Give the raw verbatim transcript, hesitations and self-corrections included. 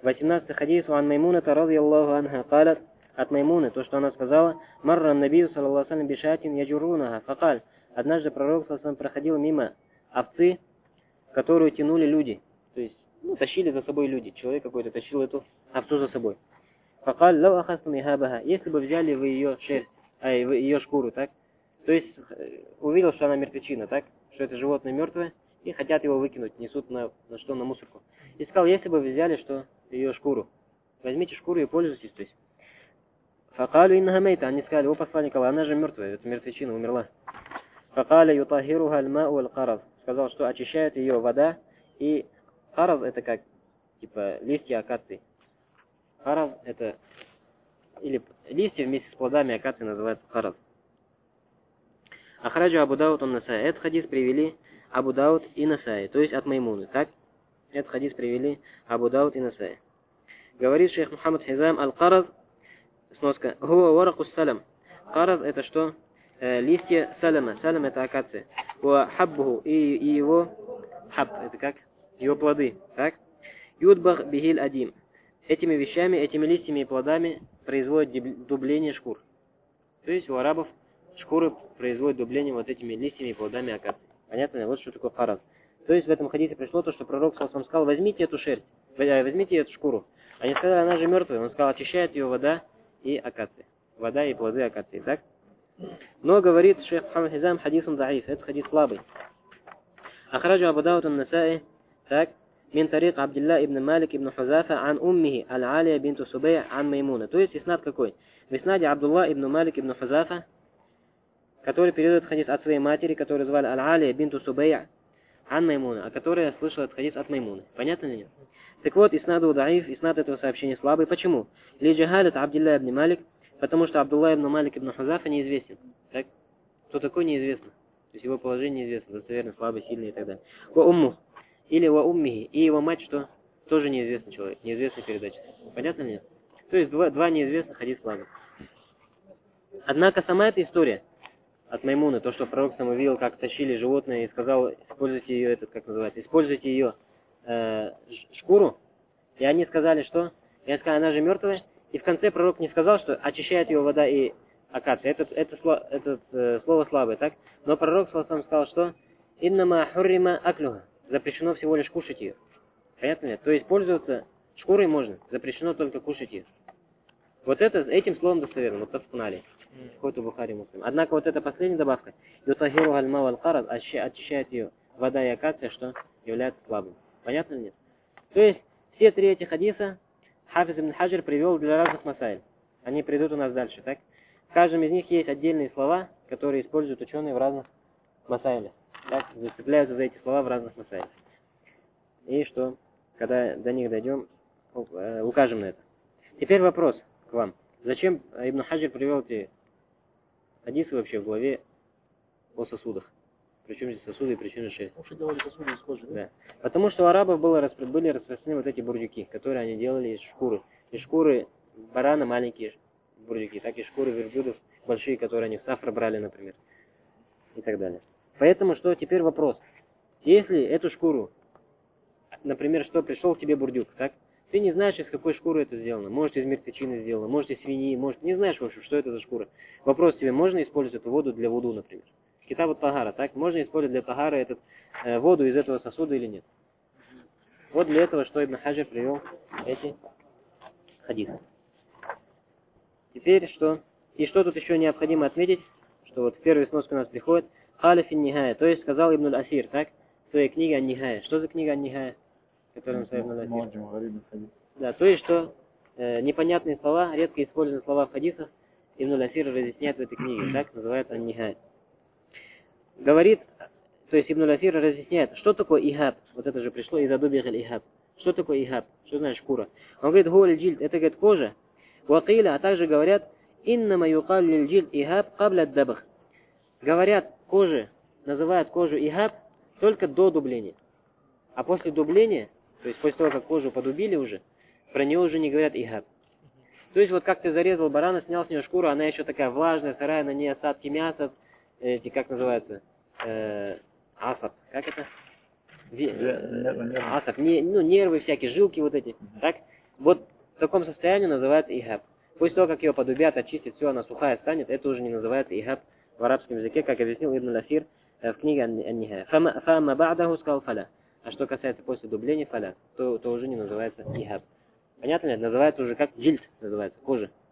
восемнадцатый хадис ан Маймуната радийаллаху анха калат, от Маймуны, то, что она сказала, марра набию саллаллаху алейхи ва саллям бишатин яджурунаха, факаль. Однажды пророк саллаллаху алейхи ва саллям проходил мимо овцы, которую тянули люди. То есть, ну, тащили за собой люди. Человек какой-то тащил эту овцу за собой. Факаль лау ахастум ихабаха. Если бы взяли вы ее шерсть, а ее шкуру, так? То есть, увидел, что она мертвечина, так? Что это животное мертвое, и хотят его выкинуть, несут на, на что, на мусорку. И сказал, если бы вы взяли, что ее шкуру, возьмите шкуру и пользуйтесь, то есть. Факалю инна хамейта, они сказали, о посланник Аллаха, она же мертвая, это мертвечина, умерла. Факаля ютахируха аль-мау аль-караз. Сказал, что очищает ее вода, и караз это как, типа, листья акации. Караз это, или листья вместе с плодами акации называется караз. Ахраджу Абу Дауд он Насай. Этот хадис привели Абу Дауд и Насай, то есть от Маймуны, так? Этот хадис привели Абу Дауд и Насай. Говорит шейх Мухаммад Хизам, аль-караз, сноска, хуа варакус салям. Караз это что? Э, листья саляма. Салям это акация. Ва хаббуху, и, и его хабб, это как? Его плоды, так? Юдбах бихиль адим. Этими вещами, этими листьями и плодами производят дубление шкур. То есть у арабов шкуры производят дубление вот этими листьями и плодами акации. Понятно? Вот что такое караз. То есть в этом хадисе пришло то, что пророк саллаллаху сказал, возьмите эту шерсть, возьмите эту шкуру. Они сказали, она же мертвая. Он сказал, очищает ее вода и акация. Вода и плоды акации, так? Но говорит шейх Мухаммад Хизам, хадис он даиф, это хадис слабый. Ахраджу Абу Дауд ан-Насаи, так? Мин тарик Абдилла ибн Малик ибн Хузафа ан уммихи аль-Алия бинту Субей ан Маймуна. То есть иснад какой? В иснаде Абдулла ибн Малик ибн Хузафа, который передает хадис от своей матери, которую звали аль-Алия бинту Субей ан Маймуна, а которая слышала этот хадис от Маймуны. Понятно ли нет? Так вот, иснаду даиф, иснад этого сообщения слабый. Почему? Ли джахалят Абдилла ибн Малик, потому что Абдулла ибн Малик ибн Хузафа неизвестен. Так? Кто такой, неизвестно. То есть его положение неизвестно, достоверно, слабый, сильный и так далее. Ва умму. Или ва уммихи. И его мать, что? Тоже неизвестный человек, неизвестный передача. Понятно ли нет? То есть два, два неизвестных, хадис слабый. Однако сама эта история от Маймуны, то, что пророк сам увидел, как тащили животное и сказал, используйте ее, этот, как называется, используйте ее э, шкуру. И они сказали, что? И они сказали, она же мертвая. И в конце пророк не сказал, что очищает его вода и акация. Это, это, это, это э, слово слабое, так? Но пророк сам сказал, что? Иннама хуррима аклюха. Запрещено всего лишь кушать ее. Понятно ли? То есть пользоваться шкурой можно, запрещено только кушать ее. Вот это, этим словом достоверно, вот тафкунали. Какой-то Бухари Муслим. Однако вот эта последняя добавка, ютахиру альма вал караз, очищает ее вода и акация, что является слабым. Понятно ли нет? То есть все три этих хадиса Хафиз ибн Хаджар привел для разных масаиль. Они придут у нас дальше, так? В каждом из них есть отдельные слова, которые используют ученые в разных масаилях. Так, зацепляются за эти слова в разных масаилях. И что, когда до них дойдем, укажем на это. Теперь вопрос к вам. Зачем Ибн Хаджар привел эти хадисы вообще в главе о сосудах? Причем здесь сосуды и причины шесть. Вообще делали сосуды схожие, да? Да. Потому что у арабов было, были распространены вот эти бурдюки, которые они делали из шкуры. Из шкуры барана маленькие бурдюки, так и шкуры верблюдов большие, которые они в сафра брали, например. И так далее. Поэтому что теперь вопрос. Если эту шкуру, например, что пришел к тебе бурдюк, так? Ты не знаешь, из какой шкуры это сделано. Может, из мертвечины сделано, может, из свиньи, может, не знаешь, в общем, что это за шкура. Вопрос тебе, можно использовать эту воду для вуду, например? Китабу тагара, так? Можно использовать для тагара этот, э, воду из этого сосуда или нет? Вот для этого, что Ибн Хаджар привел эти хадисы. Теперь что? И что тут еще необходимо отметить, что вот в первой сноске у нас приходит Халифин Нихая, то есть сказал Ибн Асир, так? В своей книге Ан-Нихая. Что за книга Ан-Нихая? Которую написал Ибн Асир? Да, то есть что э, непонятные слова, редко используемые слова в хадисах, Ибн Асир разъясняет в этой книге, так? Называется Ан-Нихая. Говорит, то есть Ибн Асир разъясняет, что такое ихаб. Вот это же пришло из адубихаль ихаб. Что такое ихаб? Что значит шкура? Он говорит, гуаль джильд, это говорит кожа. Вакиля, а также говорят, иннама юкаль джильд ихаб кабля дабах. Говорят, кожи, называют кожу ихаб только до дубления. А после дубления, то есть после того, как кожу подубили уже, про нее уже не говорят ихаб. То есть вот как ты зарезал барана, снял с нее шкуру, она еще такая влажная, сырая, на ней остатки мяса, эти, как называется, э, асап, как это? Ви, э, асап, не, ну, нервы всякие, жилки вот эти, так? Вот в таком состоянии называется ихаб. После того, как ее подубят, очистят, все, она сухая станет, это уже не называется ихаб в арабском языке, как объяснил Ибн Асир в книге Ан-Нихая. Фама ба'даху сказал фаля. А что касается после дубления фаля, то, то уже не называется ихаб. Понятно ли? Называется уже как джильд, называется, кожа.